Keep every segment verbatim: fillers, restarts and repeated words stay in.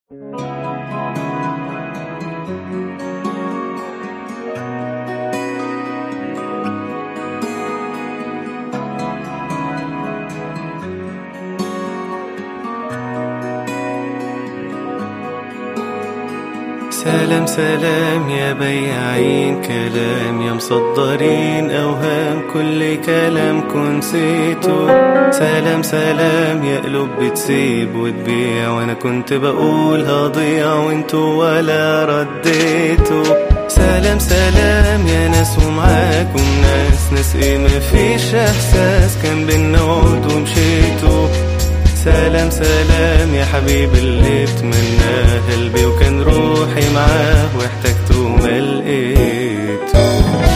سلام سلام يا بياعين كلام، يا مصدرين أوهام كل كلامكم نسيتو. سلام سلام يا قلوب بتسيب وتبيع، وانا كنت بقول هضيع وانتو ولا رديتو. سلام سلام يا ناس ومعاكم ناس، ناس ايه مفيش احساس كان بينا وعد ومشيتو. سلام سلام يا حبيب اللي اتمناه قلبي وكان روحي معاه واحتجته ما لقيته.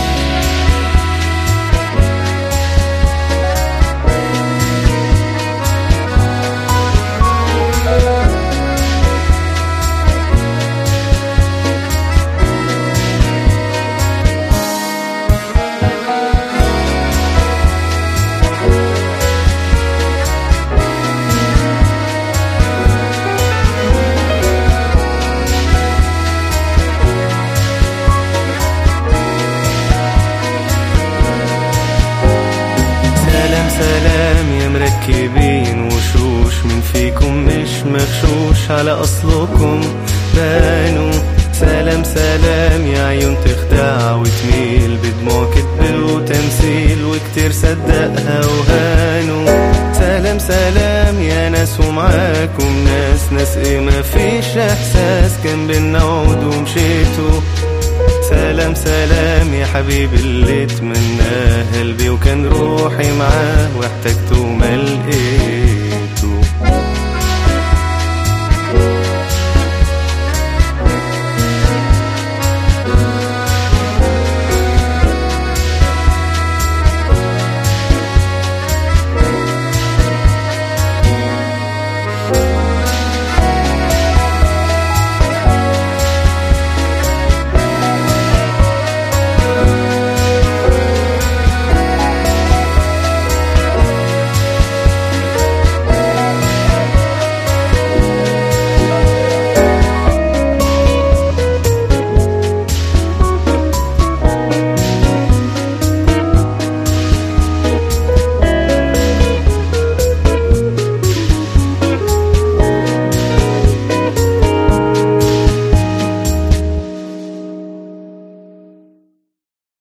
سلام يا مركبين وشوش، من فيكم مش مغشوش على أصلكم بانوا. سلام سلام يا عيون تخدع وتميل بدموع كدب وتمثيل، وكتير صدقها وهانوا. سلام سلام يا ناس ومعاكم ناس، ناس ايه مفيش احساس كان بينا وعد ومشيتوا. سلام سلام يا حبيبي اللي اتمناه قلبي وكان روحي معاه واحتجته ما لقيته.